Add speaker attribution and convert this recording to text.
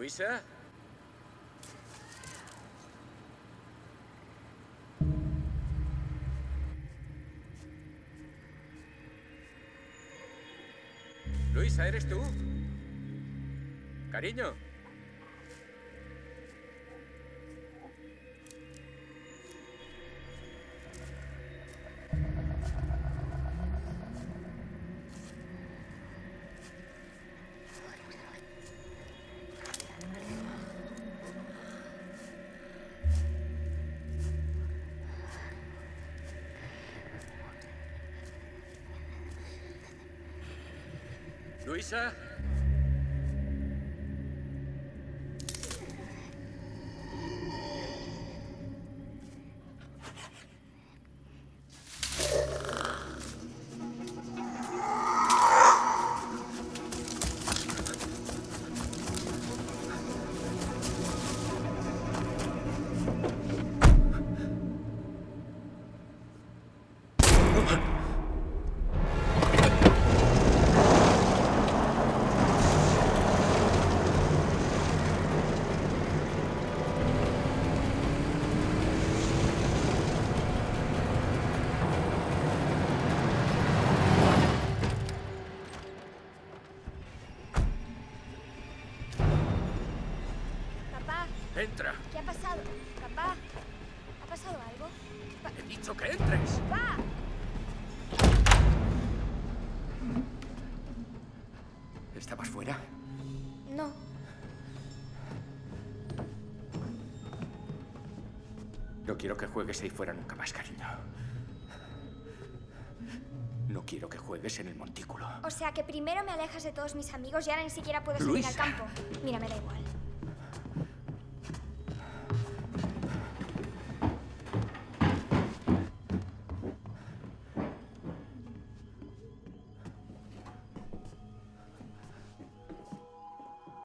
Speaker 1: ¿Luisa? Luisa, ¿eres tú? Cariño. Luisa. Entra.
Speaker 2: ¿Qué ha pasado? Papá, ¿ha pasado algo?
Speaker 1: He dicho que entres.
Speaker 2: ¡Papá!
Speaker 1: ¿Estabas fuera?
Speaker 2: No.
Speaker 1: No quiero que juegues ahí fuera nunca más, cariño. No quiero que juegues en el montículo.
Speaker 2: O sea que primero me alejas de todos mis amigos y ahora ni siquiera puedo salir al campo. Mira, me da igual.